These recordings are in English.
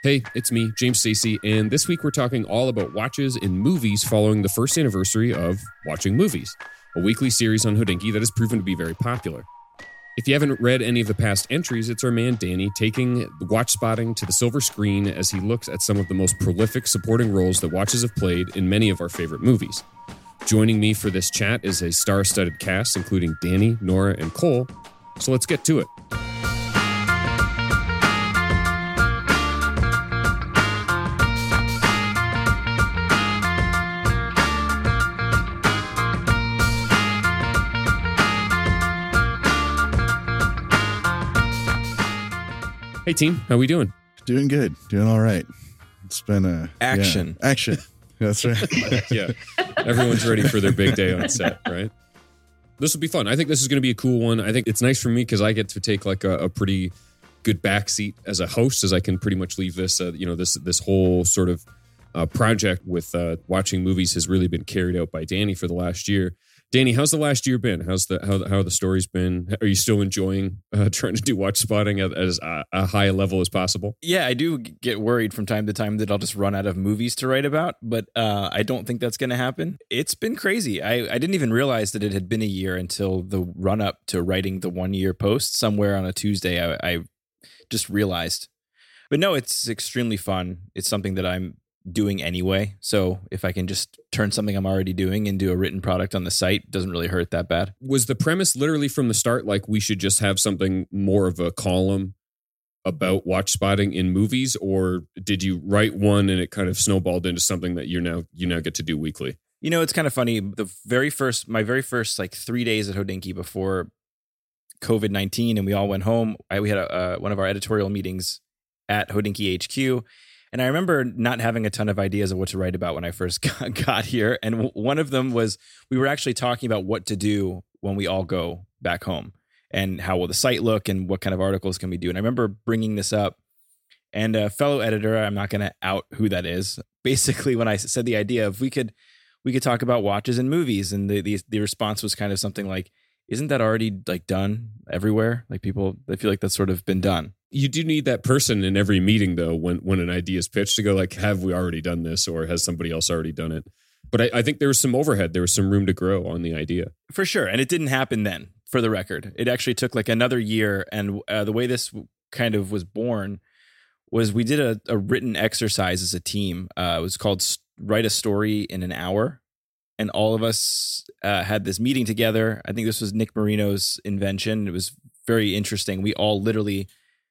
Hey, it's me, James Stacey, and this week we're talking all about watches in movies following the first anniversary of Watching Movies, a weekly series on Hodinkee that has proven to be very popular. If you haven't read any of the past entries, it's our man Danny taking watch spotting to the silver screen as he looks at some of the most prolific supporting roles that watches have played in many of our favorite movies. Joining me for this chat is a star-studded cast, including Danny, Nora, and Cole, so let's get to it. Hey team, how we doing? Doing good. Doing all right. It's been action. Yeah, action. That's right. Yeah. Everyone's ready for their big day on set, right? This will be fun. I think this is going to be a cool one. I think it's nice for me because I get to take like a pretty good backseat as a host, as I can pretty much leave this, this whole sort of project with Watching Movies has really been carried out by Danny for the last year. Danny, how's the last year been? How the stories been? Are you still enjoying trying to do watch spotting at as a high level as possible? Yeah, I do get worried from time to time that I'll just run out of movies to write about, but I don't think that's going to happen. It's been crazy. I didn't even realize that it had been a year until the run up to writing the 1 year post somewhere on a Tuesday. I just realized. But no, it's extremely fun. It's something that I'm doing anyway, so if I can just turn something I'm already doing into a written product on the site, it doesn't really hurt that bad. Was the premise literally from the start like we should just have something more of a column about watch spotting in movies, or did you write one and it kind of snowballed into something that you now get to do weekly? You know, it's kind of funny. My very first like 3 days at Hodinkee before COVID-19 and we all went home, we had one of our editorial meetings at Hodinkee HQ. And I remember not having a ton of ideas of what to write about when I first got here. And one of them was we were actually talking about what to do when we all go back home and how will the site look and what kind of articles can we do. And I remember bringing this up, and a fellow editor, I'm not going to out who that is, basically when I said the idea of we could talk about watches and movies, and the response was kind of something like, isn't that already like done everywhere? Like people, they feel like that's sort of been done. You do need that person in every meeting, though, when an idea is pitched to go like, have we already done this, or has somebody else already done it? But I think there was some overhead. There was some room to grow on the idea. For sure. And it didn't happen then, for the record. It actually took like another year. And the way this kind of was born was we did a written exercise as a team. It was called Write a Story in an Hour. And all of us had this meeting together. I think this was Nick Marino's invention. It was very interesting. We all literally,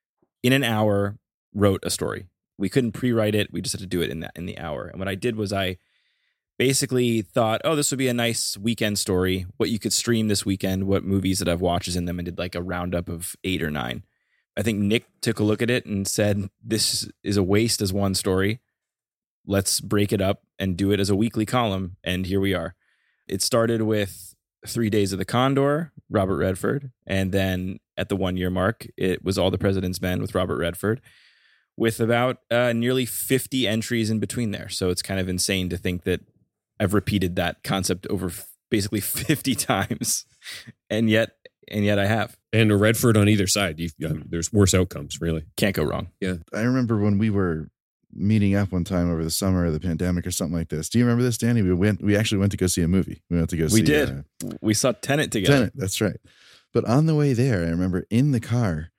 in an hour, wrote a story. We couldn't pre-write it. We just had to do it in the hour. And what I did was I basically thought, oh, this would be a nice weekend story. What you could stream this weekend, what movies that I've watched is in them, and did like a roundup of 8 or 9. I think Nick took a look at it and said, this is a waste as one story. Let's break it up and do it as a weekly column. And here we are. It started with 3 Days of the Condor, Robert Redford. And then at the 1 year mark, it was All the President's Men with Robert Redford, with about nearly 50 entries in between there. So it's kind of insane to think that I've repeated that concept over basically 50 times. And yet I have. And a Redford on either side. There's worse outcomes, really. Can't go wrong. Yeah. I remember when we were meeting up one time over the summer of the pandemic or something like this. Do you remember this, Danny? We actually went to go see a movie. We did. We saw Tenet together. Tenet, that's right. But on the way there, I remember in the car,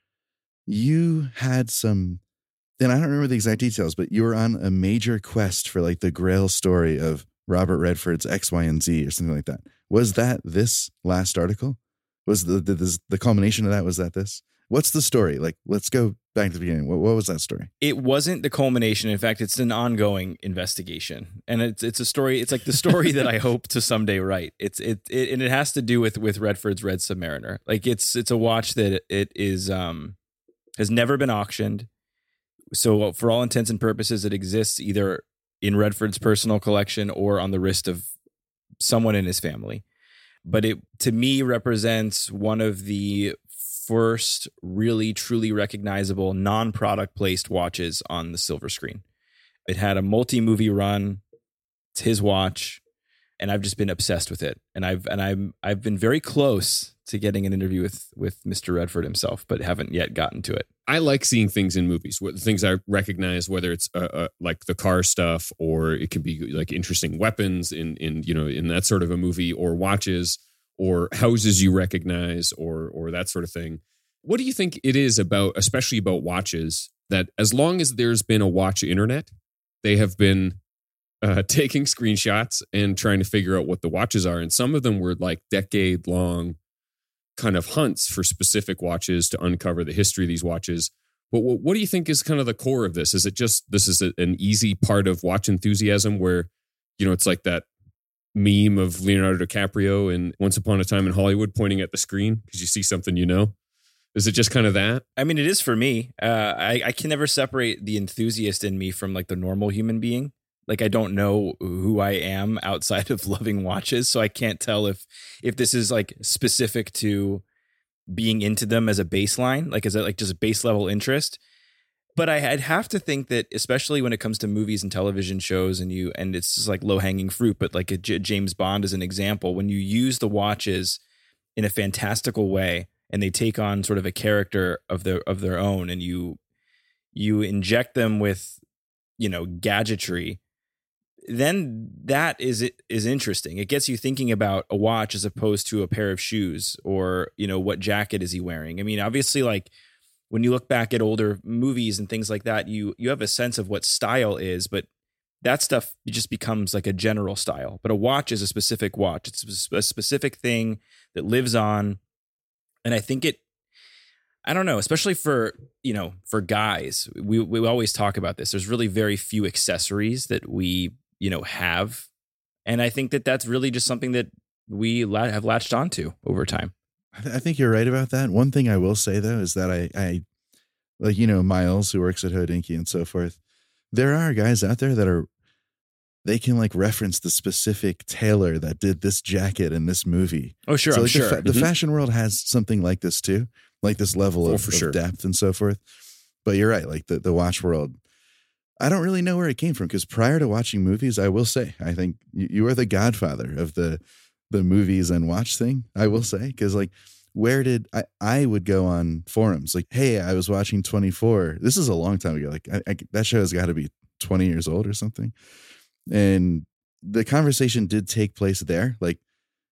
you had some, and I don't remember the exact details, but you were on a major quest for like the Grail story of Robert Redford's X, Y, and Z or something like that. Was that this last article? Was the culmination of that? Was that this? What's the story? Like, let's go back to the beginning. What was that story? It wasn't the culmination. In fact, it's an ongoing investigation, and it's a story. It's like the story that I hope to someday write. And it has to do with Redford's Red Submariner. Like it's a watch that it is has never been auctioned. So for all intents and purposes, it exists either in Redford's personal collection or on the wrist of someone in his family. But it, to me, represents one of the first really truly recognizable non-product placed watches on the silver screen. It had a multi-movie run. It's his watch, and I've just been obsessed with it. And I've been very close to getting an interview with Mr. Redford himself, but haven't yet gotten to it. I like seeing things in movies, things I recognize, whether it's like the car stuff, or it could be like interesting weapons in that sort of a movie, or watches, or houses you recognize, or that sort of thing. What do you think it is about, especially about watches, that as long as there's been a watch internet, they have been taking screenshots and trying to figure out what the watches are. And some of them were like decade-long kind of hunts for specific watches to uncover the history of these watches. But what do you think is kind of the core of this? Is it just this is an easy part of watch enthusiasm where, it's like that meme of Leonardo DiCaprio in Once Upon a Time in Hollywood pointing at the screen because you see something Is it just kind of that? I mean, it is for me. I can never separate the enthusiast in me from like the normal human being. Like, I don't know who I am outside of loving watches, so I can't tell if this is like specific to being into them as a baseline, like as a, like just a base level interest. But I'd have to think that, especially when it comes to movies and television shows, and it's just like low hanging fruit. But like James Bond is an example, when you use the watches in a fantastical way, and they take on sort of a character of their own, and you inject them with gadgetry, then that is interesting. It gets you thinking about a watch as opposed to a pair of shoes, or what jacket is he wearing. I mean, obviously, like when you look back at older movies and things like that, you have a sense of what style is, but that stuff just becomes like a general style. But a watch is a specific watch. It's a specific thing that lives on. And I think I don't know, especially for guys, we always talk about this. There's really very few accessories that we, have. And I think that that's really just something that we have latched onto over time. I think you're right about that. One thing I will say, though, is that I like, Miles, who works at Hodinkee and so forth, there are guys out there that they can like reference the specific tailor that did this jacket in this movie. Oh, sure. So, I'm like, sure. The fashion world has something like this too, like this level of depth and so forth. But you're right. Like the watch world, I don't really know where it came from, because prior to watching movies, I will say, I think you are the godfather of the movies and watch thing. I will say, because like, where did I would go on forums like, hey, I was watching 24. This is a long time ago. Like that show has got to be 20 years old or something. And the conversation did take place there. Like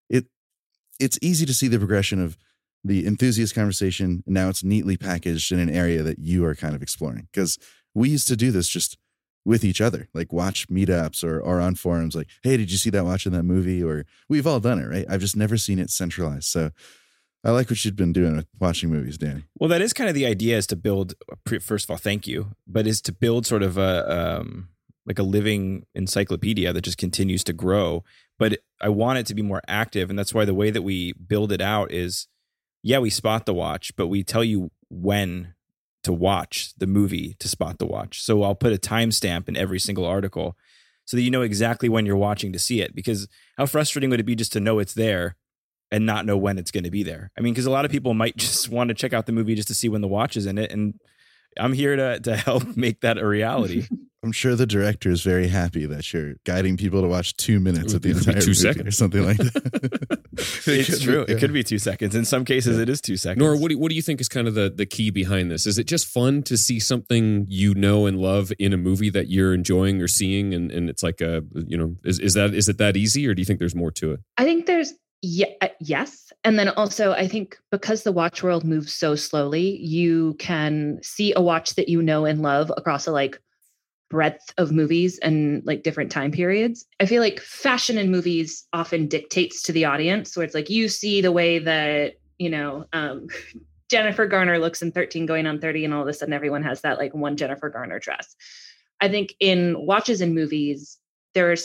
it's easy to see the progression of the enthusiast conversation. And now it's neatly packaged in an area that you are kind of exploring. Because we used to do this just with each other, like watch meetups or on forums. Like, hey, did you see that watch in that movie? Or we've all done it, right? I've just never seen it centralized. So I like what you've been doing with watching movies, Danny. Well, that is kind of the idea, is to build, first of all, thank you, but is to build sort of a living encyclopedia that just continues to grow. But I want it to be more active. And that's why the way that we build it out is, yeah, we spot the watch, but we tell you when to watch the movie to spot the watch. So I'll put a timestamp in every single article so that you know exactly when you're watching to see it. Because how frustrating would it be just to know it's there and not know when it's going to be there? I mean, because a lot of people might just want to check out the movie just to see when the watch is in it. And I'm here to help make that a reality. I'm sure the director is very happy that you're guiding people to watch 2 minutes of the entire 2 movie seconds or something like that. It's true. It could be 2 seconds. In some cases, it is 2 seconds. Nora, what do you think is kind of the key behind this? Is it just fun to see something you know and love in a movie that you're enjoying or seeing, and it's like is it that easy, or do you think there's more to it? I think there's yes. And then also, I think because the watch world moves so slowly, you can see a watch that you know and love across a breadth of movies and different time periods. I feel like fashion in movies often dictates to the audience, where it's like you see the way that, Jennifer Garner looks in 13 going on 30, and all of a sudden everyone has that one Jennifer Garner dress. I think in watches and movies, the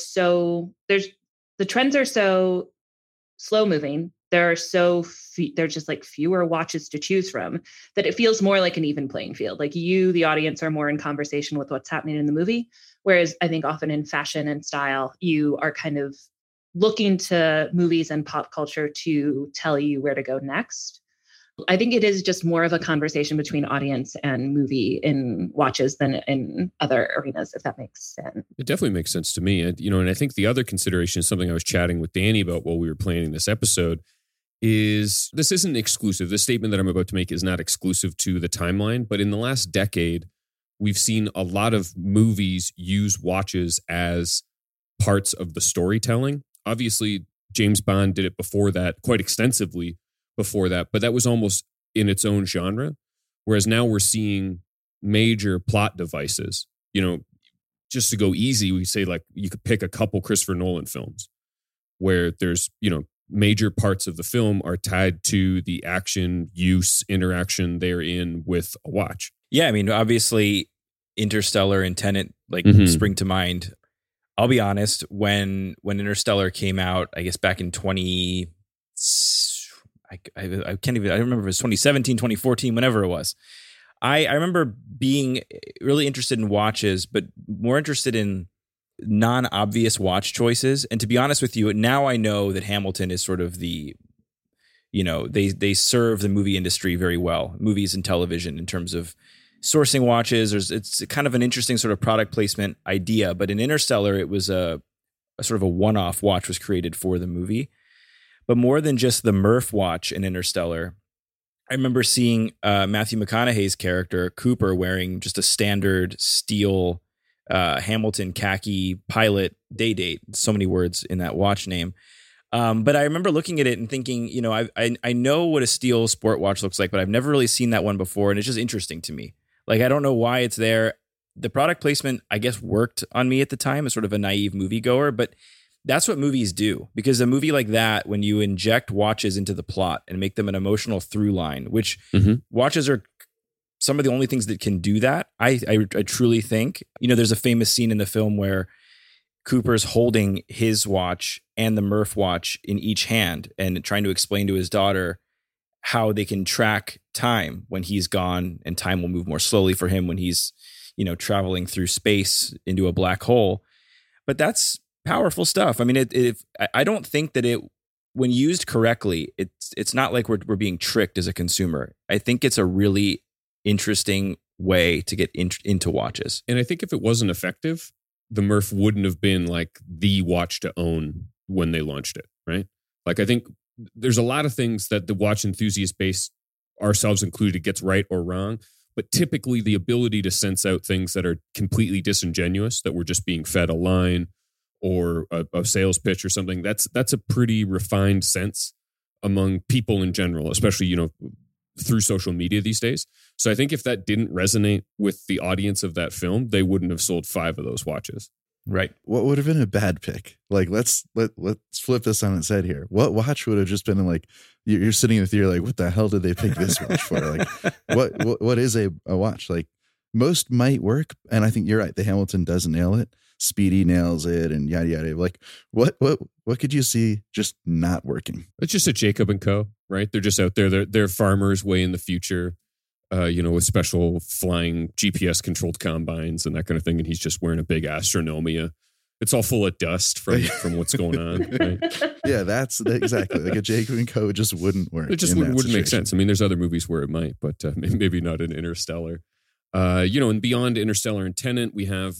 trends are so slow moving. There's just fewer watches to choose from, that it feels more like an even playing field. Like you, the audience, are more in conversation with what's happening in the movie. Whereas I think often in fashion and style, you are kind of looking to movies and pop culture to tell you where to go next. I think it is just more of a conversation between audience and movie in watches than in other arenas, if that makes sense. It definitely makes sense to me. And I think the other consideration is something I was chatting with Danny about while we were planning this episode, is this isn't exclusive. The statement that I'm about to make is not exclusive to the timeline, but in the last decade, we've seen a lot of movies use watches as parts of the storytelling. Obviously, James Bond did it before that, quite extensively before that, but that was almost in its own genre. Whereas now we're seeing major plot devices. Just to go easy, we say like you could pick a couple Christopher Nolan films where there's, major parts of the film are tied to the action, use, interaction they're in with a watch. Yeah, I mean, obviously, Interstellar and Tenet spring to mind. I'll be honest, when Interstellar came out, I guess back in I don't remember if it was 2017, 2014, whenever it was. I remember being really interested in watches, but more interested in non-obvious watch choices. And to be honest with you, now I know that Hamilton is sort of the, they serve the movie industry very well, movies and television, in terms of sourcing watches. It's kind of an interesting sort of product placement idea. But in Interstellar, it was a sort of a one-off watch was created for the movie. But more than just the Murph watch in Interstellar, I remember seeing Matthew McConaughey's character, Cooper, wearing just a standard steel Hamilton khaki pilot day date. So many words in that watch name. But I remember looking at it and thinking, I know what a steel sport watch looks like, but I've never really seen that one before. And it's just interesting to me. Like, I don't know why it's there. The product placement, I guess, worked on me at the time as sort of a naive moviegoer, but that's what movies do. Because a movie like that, when you inject watches into the plot and make them an emotional through line, which watches are some of the only things that can do that, I truly think. There's a famous scene in the film where Cooper's holding his watch and the Murph watch in each hand and trying to explain to his daughter how they can track time when he's gone, and time will move more slowly for him when he's, traveling through space into a black hole. But that's powerful stuff. I mean, I don't think that when used correctly, it's not like we're being tricked as a consumer. I think it's a really interesting way to get into watches. And I think if it wasn't effective, the Murph wouldn't have been like the watch to own when they launched it, right? Like, I think there's a lot of things that the watch enthusiast base, ourselves included, gets right or wrong. But typically the ability to sense out things that are completely disingenuous, that we're just being fed a line or a sales pitch or something, that's a pretty refined sense among people in general, especially, through social media these days. So I think if that didn't resonate with the audience of that film, they wouldn't have sold 5 of those watches. Right. What would have been a bad pick? Like, let's flip this on its head here. What watch would have just been like, you're sitting with, you're like, what the hell did they pick this watch for? Like, what is a watch? Like, most might work. And I think you're right. The Hamilton does nail it. Speedy nails it, and yada yada. Like, what could you see just not working? It's just a Jacob and Co. Right? They're just out there. They're farmers way in the future, with special flying GPS controlled combines and that kind of thing. And he's just wearing a big Astronomia. It's all full of dust from what's going on. Right? Yeah, that's exactly like a Jacob and Co. just wouldn't work. It just wouldn't make sense. I mean, there's other movies where it might, but maybe not in Interstellar. And beyond Interstellar and Tenet, we have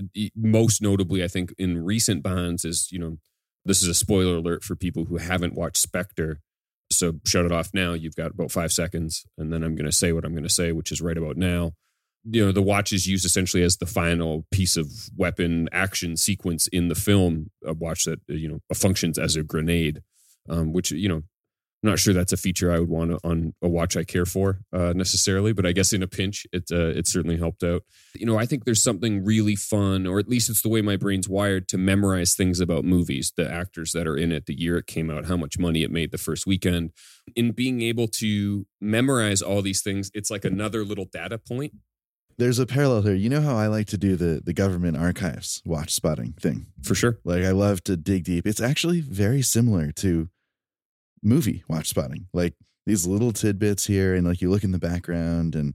most notably, I think, in recent Bonds is, this is a spoiler alert for people who haven't watched Spectre. So shut it off now. You've got about 5 seconds, and then I'm going to say what I'm going to say, which is right about now. The watch is used essentially as the final piece of weapon action sequence in the film, a watch that, functions as a grenade, which, I'm not sure that's a feature I would want on a watch I care for necessarily, but I guess in a pinch, it certainly helped out. I think there's something really fun, or at least it's the way my brain's wired, to memorize things about movies, the actors that are in it, the year it came out, how much money it made the first weekend. In being able to memorize all these things, it's like another little data point. There's a parallel here. You know how I like to do the government archives watch spotting thing? For sure. Like, I love to dig deep. It's actually very similar to movie watch spotting, like these little tidbits here, and like you look in the background and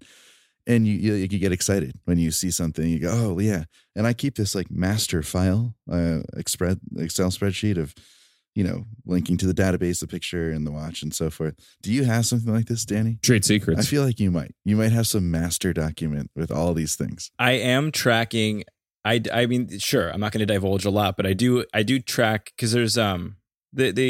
you get excited when you see something. You go, oh yeah. And I keep this like master file, Excel spreadsheet of, linking to the database, the picture and the watch and so forth. Do you have something like this, Danny? Trade secrets. I feel like you might have some master document with all these things. I am tracking. I mean, sure, I'm not going to divulge a lot, but I do track, because there's the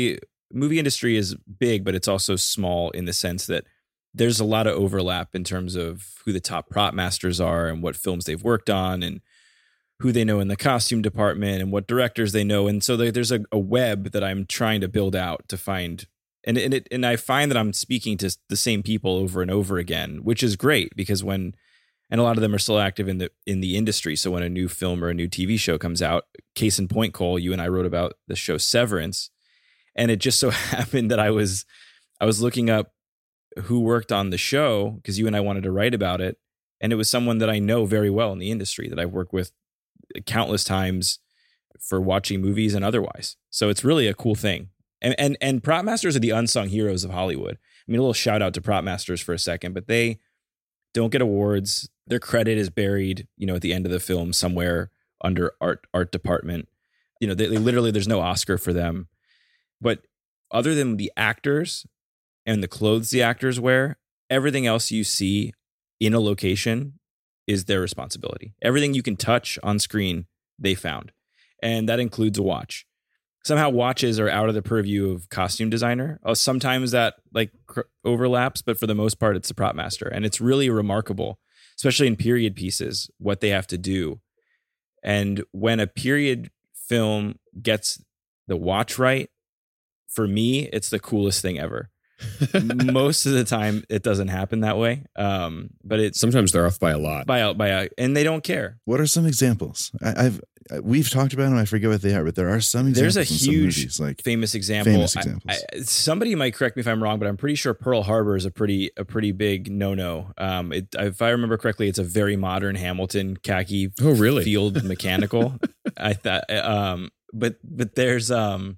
movie industry is big, but it's also small in the sense that there's a lot of overlap in terms of who the top prop masters are and what films they've worked on and who they know in the costume department and what directors they know. And so there's a web that I'm trying to build out to find. And I find that I'm speaking to the same people over and over again, which is great because and a lot of them are still active in the industry. So when a new film or a new TV show comes out, case in point, Cole, you and I wrote about the show Severance. And it just so happened that I was looking up who worked on the show because you and I wanted to write about it. And it was someone that I know very well in the industry that I've worked with countless times for watching movies and otherwise. So it's really a cool thing. And prop masters are the unsung heroes of Hollywood. I mean, a little shout out to prop masters for a second, but they don't get awards. Their credit is buried, at the end of the film somewhere under art department. They literally, there's no Oscar for them. But other than the actors and the clothes the actors wear, everything else you see in a location is their responsibility. Everything you can touch on screen, they found. And that includes a watch. Somehow watches are out of the purview of costume designer. Sometimes that overlaps, but for the most part, it's the prop master. And it's really remarkable, especially in period pieces, what they have to do. And when a period film gets the watch right, for me, it's the coolest thing ever. Most of the time, it doesn't happen that way. But sometimes they're off by a lot. And they don't care. What are some examples? We've talked about them. I forget what they are, but there are some examples. There's a huge famous example. Somebody might correct me if I'm wrong, but I'm pretty sure Pearl Harbor is a pretty big no-no. If I remember correctly, it's a very modern Hamilton khaki field mechanical. I thought, but there's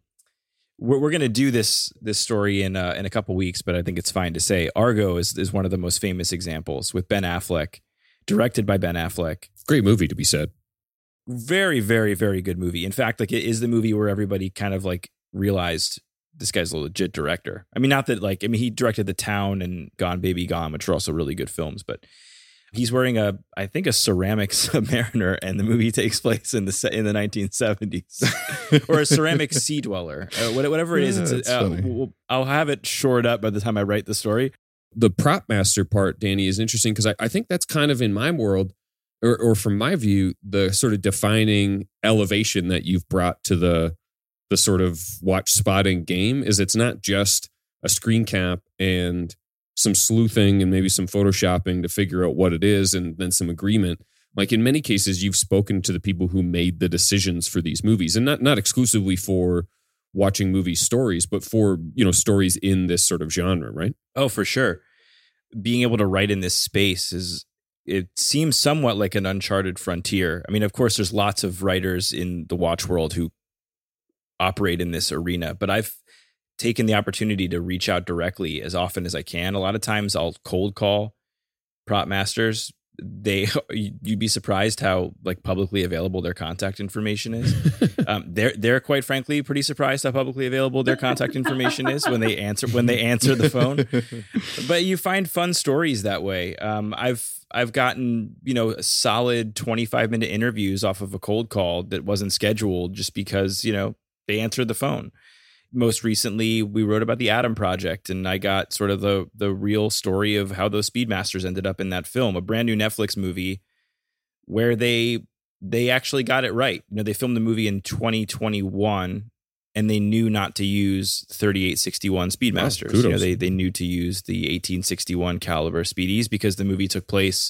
we're going to do this story in a couple weeks, but I think it's fine to say Argo is one of the most famous examples with Ben Affleck, directed by Ben Affleck. Great movie to be said. Very, very, very good movie. In fact, it is the movie where everybody kind of realized this guy's a legit director. I mean, not that he directed The Town and Gone Baby Gone, which are also really good films, but he's wearing a ceramic submariner, and the movie takes place in the 1970s, or a ceramic sea dweller, whatever it is. I'll have it shored up by the time I write the story. The prop master part, Danny, is interesting because I think that's kind of in my world, or from my view, the sort of defining elevation that you've brought to the sort of watch spotting game is it's not just a screen cap and some sleuthing and maybe some photoshopping to figure out what it is and then some agreement. In many cases, you've spoken to the people who made the decisions for these movies, and not exclusively for watching movie stories, but for, stories in this sort of genre, right? Oh, for sure. Being able to write in this space it seems somewhat like an uncharted frontier. I mean, of course, there's lots of writers in the watch world who operate in this arena, but I've taken the opportunity to reach out directly as often as I can. A lot of times I'll cold call prop masters. You'd be surprised how publicly available their contact information is. They're quite frankly pretty surprised how publicly available their contact information is when they answer the phone. But you find fun stories that way. I've gotten a solid 25-minute interviews off of a cold call that wasn't scheduled just because they answered the phone. Most recently, we wrote about the Adam Project, and I got sort of the real story of how those Speedmasters ended up in that film, a brand new Netflix movie where they actually got it right. They filmed the movie in 2021, and they knew not to use 3861 Speedmasters. Wow, they knew to use the 1861 caliber Speedies because the movie took place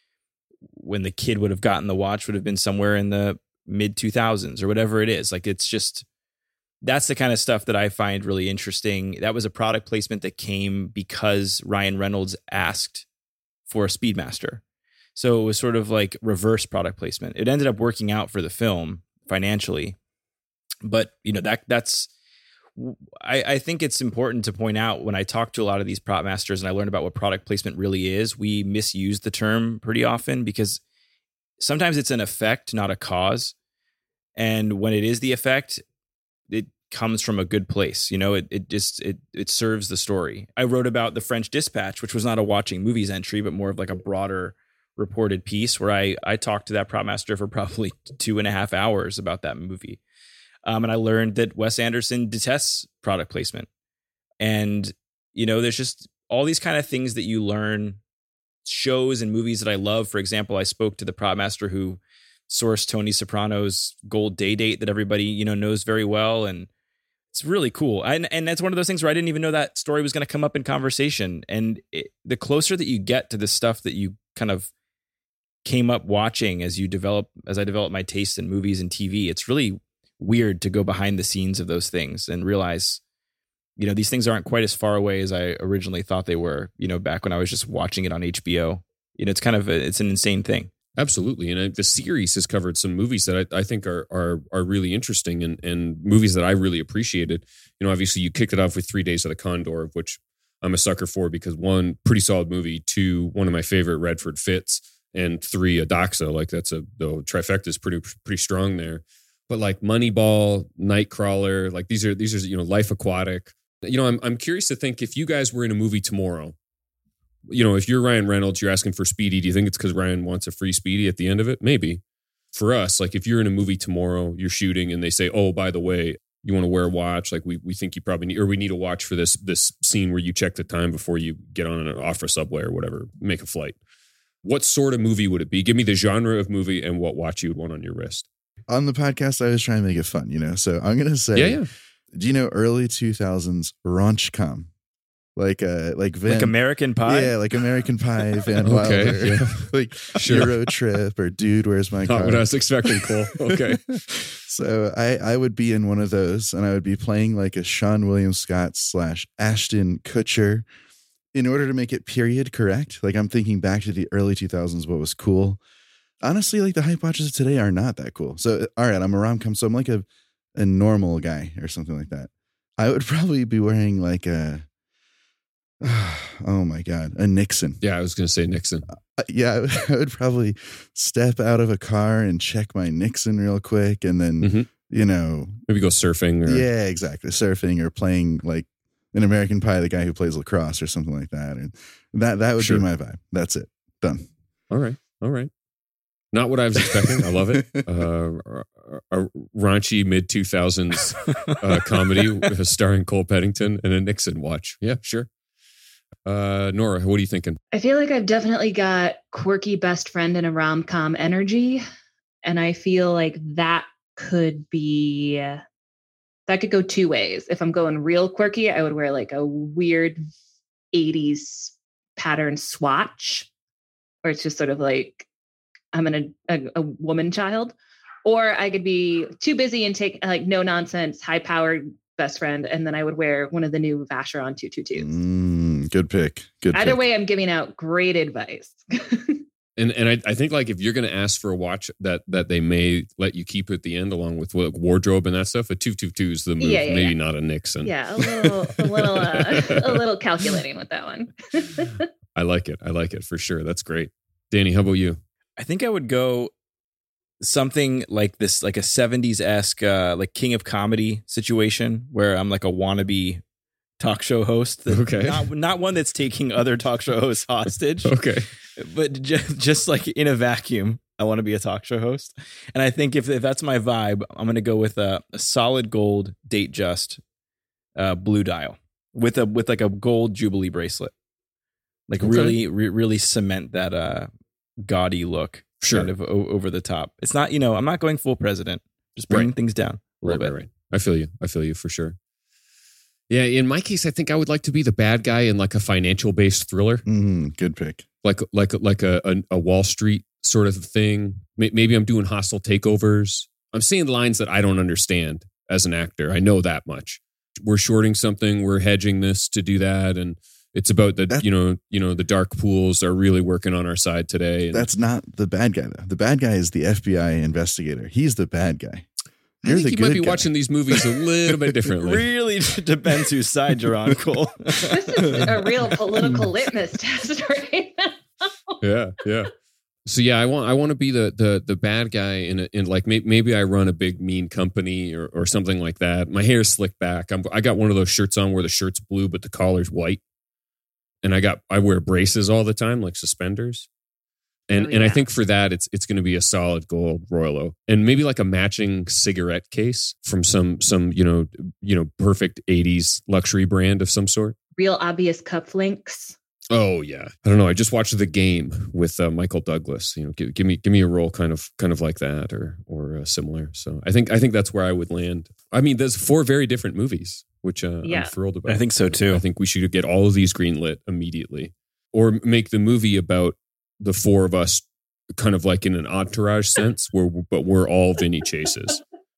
when the kid would have gotten the watch would have been somewhere in the mid 2000s or whatever it is. It's just. That's the kind of stuff that I find really interesting. That was a product placement that came because Ryan Reynolds asked for a Speedmaster. So it was sort of reverse product placement. It ended up working out for the film financially. But, I think it's important to point out when I talk to a lot of these prop masters and I learn about what product placement really is, we misuse the term pretty often because sometimes it's an effect, not a cause. And when it is the effect, it comes from a good place. It serves the story. I wrote about The French Dispatch, which was not a watching movies entry, but more of a broader reported piece where I talked to that prop master for probably 2.5 hours about that movie. And I learned that Wes Anderson detests product placement. And, there's just all these kind of things that you learn, shows and movies that I love. For example, I spoke to the prop master who sourced Tony Soprano's Gold Day Date that everybody, knows very well. And it's really cool. And that's one of those things where I didn't even know that story was going to come up in conversation. And the closer that you get to the stuff that you kind of came up watching as I developed my taste in movies and TV, it's really weird to go behind the scenes of those things and realize, these things aren't quite as far away as I originally thought they were, back when I was just watching it on HBO. It's an insane thing. Absolutely. And the series has covered some movies that I think are really interesting and movies that I really appreciated. Obviously you kicked it off with 3 Days of the Condor, of which I'm a sucker for because 1, pretty solid movie, 2, one of my favorite Redford Fitz, and 3, a Doxa. Like the trifecta is pretty strong there. But like Moneyball, Nightcrawler, like these are Life Aquatic. I'm curious to think if you guys were in a movie tomorrow, if you're Ryan Reynolds, you're asking for Speedy. Do you think it's because Ryan wants a free Speedy at the end of it? Maybe. For us, like if you're in a movie tomorrow, you're shooting and they say, oh, by the way, you want to wear a watch? Like we think you probably need, or we need a watch for this scene where you check the time before you get on an offer subway or whatever, make a flight. What sort of movie would it be? Give me the genre of movie and what watch you would want on your wrist. On the podcast, I was trying to make it fun, so I'm going to say, yeah. Do you know early 2000s Raunch-com? Like American Pie? Yeah, like American Pie, Van Wilder. Yeah. Like Euro Trip or Dude, Where's My Car? Not what I was expecting, Cole. Okay. So I would be in one of those and I would be playing like a Sean William Scott / Ashton Kutcher in order to make it period correct. Like I'm thinking back to the early 2000s, what was cool. Honestly, like the hype watches of today are not that cool. So, all right, I'm a rom-com. So I'm like a normal guy or something like that. I would probably be wearing like a Nixon. Yeah, I was going to say Nixon. I would probably step out of a car and check my Nixon real quick and then, maybe go surfing. Yeah, exactly. Surfing or playing like an American Pie, the guy who plays lacrosse or something like that. And that would be my vibe. That's it. Done. All right. Not what I was expecting. I love it. A raunchy mid-2000s comedy starring Cole Peddington and a Nixon watch. Yeah, sure. Nora, what are you thinking? I feel like I've definitely got quirky best friend and a rom-com energy. And I feel like that could go 2 ways. If I'm going real quirky, I would wear like a weird 80s pattern swatch, where it's just sort of like I'm a woman child. Or I could be too busy and take like no nonsense, high powered best friend. And then I would wear one of the new Vacheron 222s. Good pick. Either way, I'm giving out great advice. And I think like if you're going to ask for a watch that they may let you keep at the end along with wardrobe and that stuff, a 222 is the move. Maybe not a Nixon. Yeah, a little calculating with that one. I like it for sure. That's great. Danny, how about you? I think I would go something like this, like a 70s-esque like King of Comedy situation where I'm like a wannabe talk show host. Okay. Not one that's taking other talk show hosts hostage. Okay. But just like in a vacuum, I want to be a talk show host. And I think if that's my vibe, I'm going to go with a solid gold Datejust blue dial with like a gold Jubilee bracelet. Like really cement that gaudy look. Sure. Kind of over the top. It's not, I'm not going full president. Just bringing things down a little bit. Right. I feel you for sure. Yeah, in my case, I think I would like to be the bad guy in like a financial based thriller. Good pick. Like a Wall Street sort of thing. Maybe I'm doing hostile takeovers. I'm saying lines that I don't understand as an actor. I know that much. We're shorting something. We're hedging this to do that, and it's about the the dark pools are really working on our side today. And that's not the bad guy though. The bad guy is the FBI investigator. He's the bad guy. I think you might be watching these movies a little bit differently. Really depends whose side you're on, Cole. This is a real political litmus test right now. Yeah. So yeah, I want to be the bad guy in like maybe I run a big mean company or something like that. My hair's slicked back. I got one of those shirts on where the shirt's blue but the collar's white, and I wear braces all the time like suspenders. And I think for that, it's going to be a solid gold Royalo, and maybe like a matching cigarette case from some perfect 80s luxury brand of some sort. Real obvious cufflinks. Oh yeah, I don't know. I just watched The Game with Michael Douglas. Give me a role kind of like that or similar. So I think that's where I would land. I mean, there's 4 very different movies, which I'm thrilled about. I think so too. I think we should get all of these greenlit immediately, or make the movie about the 4 of us, kind of like in an entourage sense, but we're all Vinny Chases,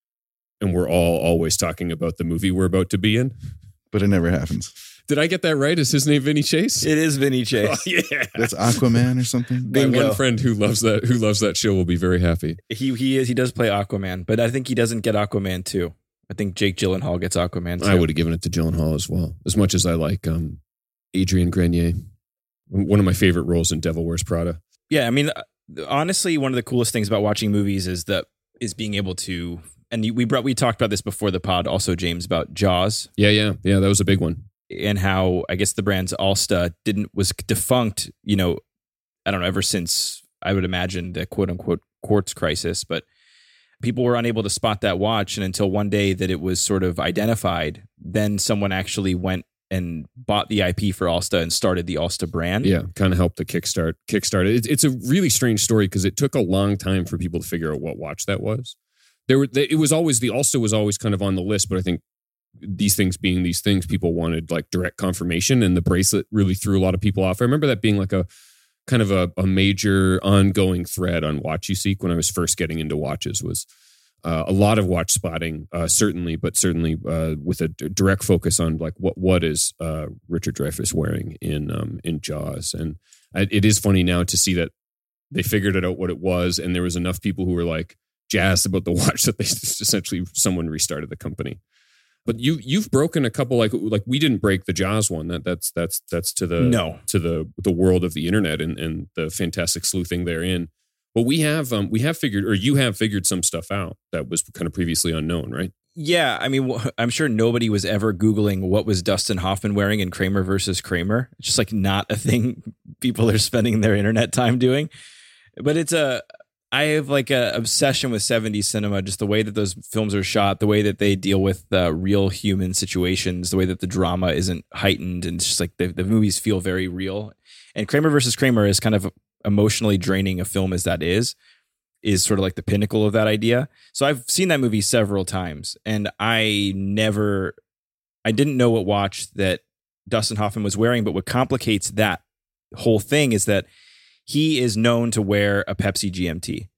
and we're all always talking about the movie we're about to be in. But it never happens. Did I get that right? Is his name Vinny Chase? It is Vinny Chase. Oh, yeah, that's Aquaman or something. My one friend who loves that show will be very happy. He does play Aquaman, but I think he doesn't get Aquaman too. I think Jake Gyllenhaal gets Aquaman too. I would have given it to Gyllenhaal as well, as much as I like Adrian Grenier. One of my favorite roles in Devil Wears Prada. Yeah, I mean, honestly, one of the coolest things about watching movies is being able to, and we talked about this before the pod, also James, about Jaws. Yeah, that was a big one, and how I guess the brand's Alsta was defunct. I don't know, ever since I would imagine the quote unquote quartz crisis, but people were unable to spot that watch, and until one day that it was sort of identified, then someone actually went and bought the IP for Alsta and started the Alsta brand. Yeah, kind of helped to kickstart it. It's a really strange story because it took a long time for people to figure out what watch that was. It was always, the Alsta was always kind of on the list, but I think these things being these things, people wanted like direct confirmation, and the bracelet really threw a lot of people off. I remember that being like a kind of a major ongoing thread on Watch You Seek when I was first getting into watches, was a lot of watch spotting, certainly with a direct focus on like what is Richard Dreyfuss wearing in Jaws. And it is funny now to see that they figured it out what it was, and there was enough people who were like jazzed about the watch that they essentially someone restarted the company. But you've broken a couple, like we didn't break the Jaws one. That's to the world of the internet and the fantastic sleuthing therein. But we have figured, or you have figured some stuff out that was kind of previously unknown, right? Yeah, I mean, I'm sure nobody was ever Googling what was Dustin Hoffman wearing in Kramer versus Kramer. It's just like not a thing people are spending their internet time doing. But I have like a obsession with 70s cinema, just the way that those films are shot, the way that they deal with real human situations, the way that the drama isn't heightened, and it's just like the movies feel very real. And Kramer versus Kramer is kind of emotionally draining a film as that is sort of like the pinnacle of that idea. So I've seen that movie several times, and I didn't know what watch that Dustin Hoffman was wearing, but what complicates that whole thing is that he is known to wear a Pepsi GMT,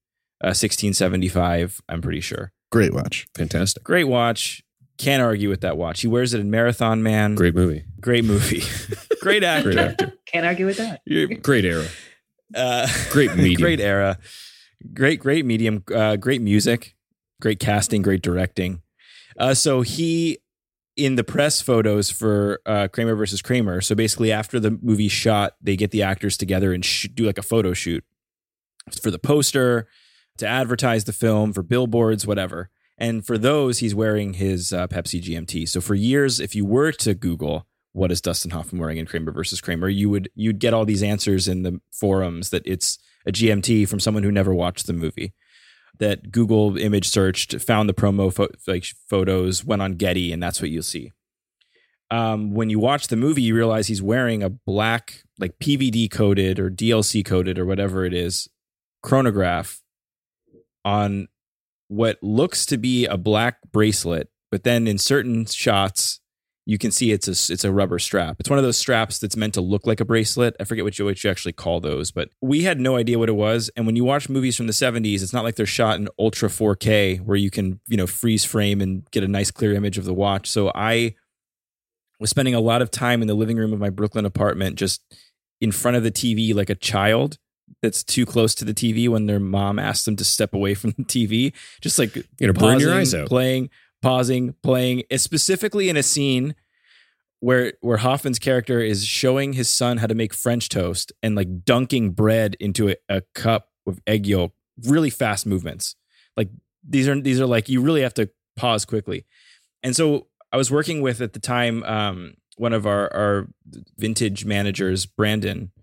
1675, I'm pretty sure. Great watch. Fantastic. Great watch. Can't argue with that watch. He wears it in Marathon Man. Great movie. Great movie. Great actor. Great actor. Can't argue with that. Great era. Great medium. Great era. Great medium. Great music. Great casting. Great directing. So he, in the press photos for Kramer versus Kramer, so basically after the movie shot, they get the actors together and do like a photo shoot for the poster, to advertise the film, for billboards, whatever. And for those, he's wearing his Pepsi GMT. So for years, if you were to Google what is Dustin Hoffman wearing in Kramer versus Kramer, you'd get all these answers in the forums that it's a GMT from someone who never watched the movie. That Google image searched, found the promo photos, went on Getty, and that's what you'll see. When you watch the movie, you realize he's wearing a black, like PVD coded or DLC coded or whatever it is, chronograph on what looks to be a black bracelet, but then in certain shots, you can see it's a rubber strap. It's one of those straps that's meant to look like a bracelet. I forget what you actually call those, but we had no idea what it was. And when you watch movies from the 70s, it's not like they're shot in ultra 4K where you can, freeze frame and get a nice clear image of the watch. So I was spending a lot of time in the living room of my Brooklyn apartment, just in front of the TV like a child that's too close to the TV when their mom asks them to step away from the TV. Just like burn your eyes out. Pausing, playing, specifically in a scene where Hoffman's character is showing his son how to make French toast and like dunking bread into a cup with egg yolk, really fast movements. Like these are like, you really have to pause quickly. And so I was working with, at the time, one of our vintage managers, Brandon,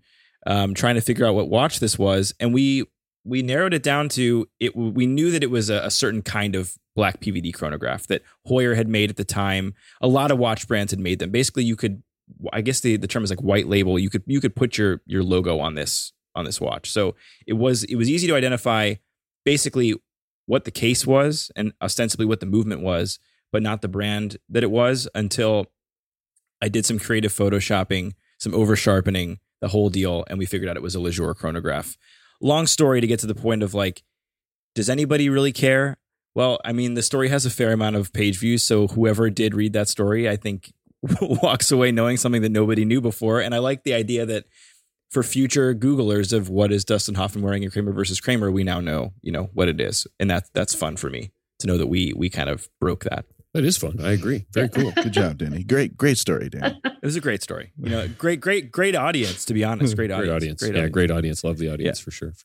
trying to figure out what watch this was, and we narrowed it down to it. We knew that it was a certain kind of black PVD chronograph that Heuer had made at the time. A lot of watch brands had made them. Basically, you could, I guess the term is like white label. You could put your logo on this watch. So it was easy to identify basically what the case was and ostensibly what the movement was, but not the brand that it was, until I did some creative photoshopping, some over sharpening, the whole deal, and we figured out it was a Lejour chronograph. Long story to get to the point of like, does anybody really care? Well, I mean, the story has a fair amount of page views, so whoever did read that story, I think, walks away knowing something that nobody knew before. And I like the idea that for future Googlers of what is Dustin Hoffman wearing in Kramer versus Kramer, we now know, what it is. And that's fun for me to know that we kind of broke that. That is fun. I agree. Very cool. Good job, Danny. Great story, Danny. It was a great story. Great audience, to be honest. Great audience. Great audience. Love the audience for sure.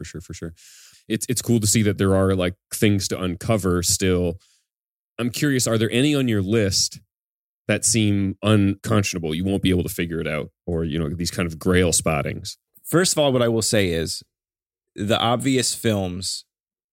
It's cool to see that there are like things to uncover still. I'm curious, are there any on your list that seem unconscionable? You won't be able to figure it out, or, these kind of grail spottings. First of all, what I will say is the obvious films,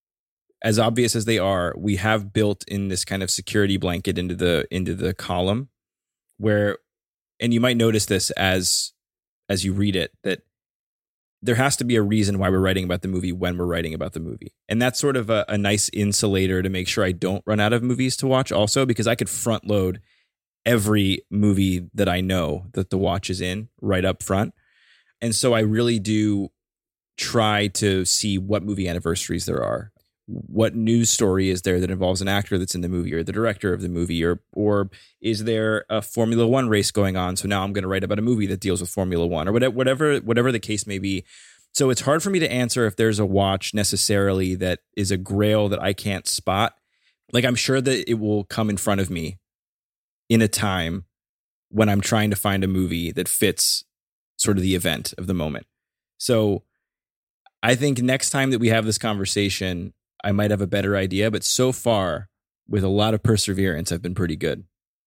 as obvious as they are, we have built in this kind of security blanket into the column where, and you might notice this as you read it, that there has to be a reason why we're writing about the movie when we're writing about the movie. And that's sort of a nice insulator to make sure I don't run out of movies to watch also, because I could front load every movie that I know that the watch is in right up front. And so I really do try to see what movie anniversaries there are. What news story is there that involves an actor that's in the movie or the director of the movie, or is there a Formula One race going on? So now I'm going to write about a movie that deals with Formula One, or whatever the case may be. So it's hard for me to answer if there's a watch necessarily that is a grail that I can't spot. Like, I'm sure that it will come in front of me in a time when I'm trying to find a movie that fits sort of the event of the moment. So I think next time that we have this conversation, I might have a better idea, but so far, with a lot of perseverance, I've been pretty good.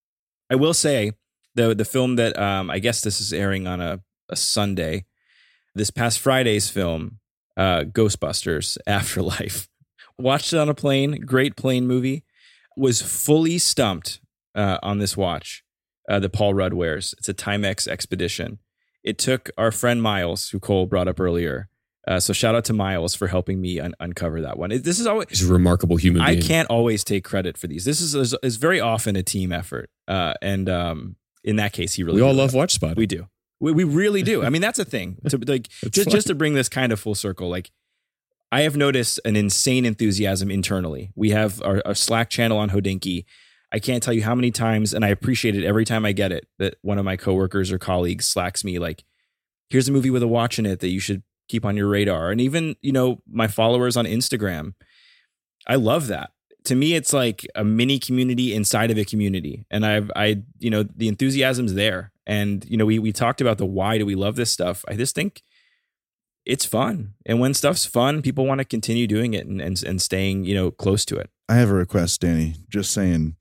I will say, the film that I guess this is airing on a Sunday, this past Friday's film, Ghostbusters Afterlife. Watched it on a plane, great plane movie. Was fully stumped on this watch that Paul Rudd wears. It's a Timex Expedition. It took our friend Miles, who Cole brought up earlier. So shout out to Miles for helping me uncover that one. This is always, he's a remarkable human being. I can't always take credit for these. This is very often a team effort. And in that case, he really. We all love Watch Spot. We do. We really do. I mean, that's a thing. Just to bring this kind of full circle. Like, I have noticed an insane enthusiasm internally. We have our Slack channel on Hodinkee. I can't tell you how many times, and I appreciate it every time I get it, that one of my coworkers or colleagues slacks me like, "Here's a movie with a watch in it that you should keep on your radar." And even, my followers on Instagram, I love that. To me, it's like a mini community inside of a community. And the enthusiasm's there. And, we talked about the why do we love this stuff. I just think it's fun. And when stuff's fun, people want to continue doing it and staying, close to it. I have a request, Danny. Just saying,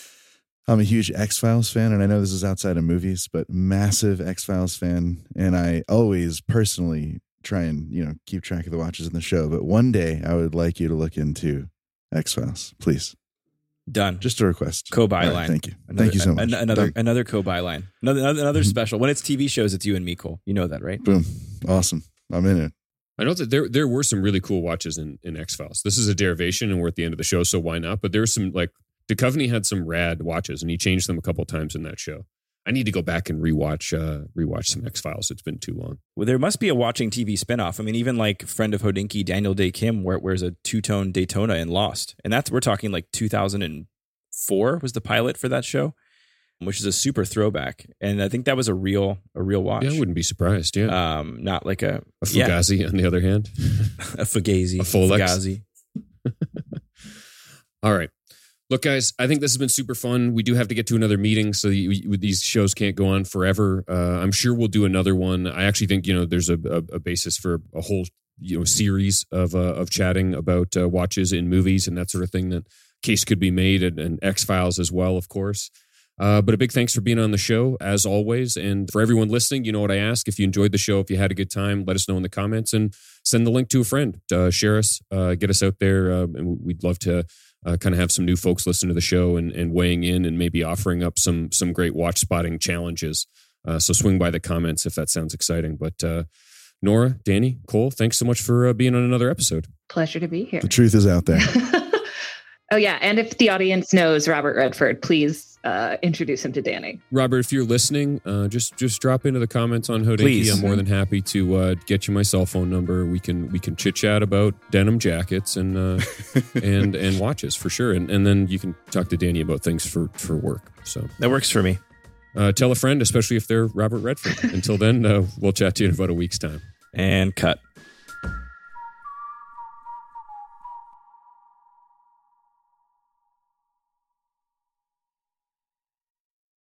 I'm a huge X-Files fan, and I know this is outside of movies, but massive X-Files fan. And I always personally try and, keep track of the watches in the show. But one day I would like you to look into X-Files, please. Done. Just a request. Co-byline. Right, thank you. Thank you so much. Another co-byline. Another special. When it's TV shows, it's you and me, Cole. You know that, right? Boom. Awesome. I'm in it. I know that there were some really cool watches in X-Files. This is a derivation, and we're at the end of the show, so why not? But there's some, like, Duchovny had some rad watches, and he changed them a couple times in that show. I need to go back and rewatch some X-Files. It's been too long. Well, there must be a watching TV spinoff. I mean, even like friend of Hodinkee, Daniel Day Kim, wears a two-tone Daytona in Lost. And we're talking like 2004 was the pilot for that show, which is a super throwback. And I think that was a real watch. Yeah, I wouldn't be surprised. Yeah. Not like a Fugazi on the other hand. A Fugazi. A Folex. Fugazi. All right. Look, guys, I think this has been super fun. We do have to get to another meeting, so these shows can't go on forever. I'm sure we'll do another one. I actually think, there's a basis for a whole, series of chatting about watches in movies and that sort of thing. That case could be made, and X-Files as well, of course. But a big thanks for being on the show, as always. And for everyone listening, you know what I ask. If you enjoyed the show, if you had a good time, let us know in the comments and send the link to a friend. Share us, get us out there. And we'd love to kind of have some new folks listen to the show and weighing in and maybe offering up some great watch spotting challenges. So swing by the comments if that sounds exciting. But Nora, Danny, Cole, thanks so much for being on another episode. Pleasure to be here. The truth is out there. Oh, yeah. And if the audience knows Robert Redford, please introduce him to Danny. Robert, if you're listening, just drop into the comments on Hodinkee. Please. I'm more than happy to get you my cell phone number. We can chit chat about denim jackets and and watches for sure. And then you can talk to Danny about things for work. So That works for me. Tell a friend, especially if they're Robert Redford. Until then, we'll chat to you in about a week's time. And cut.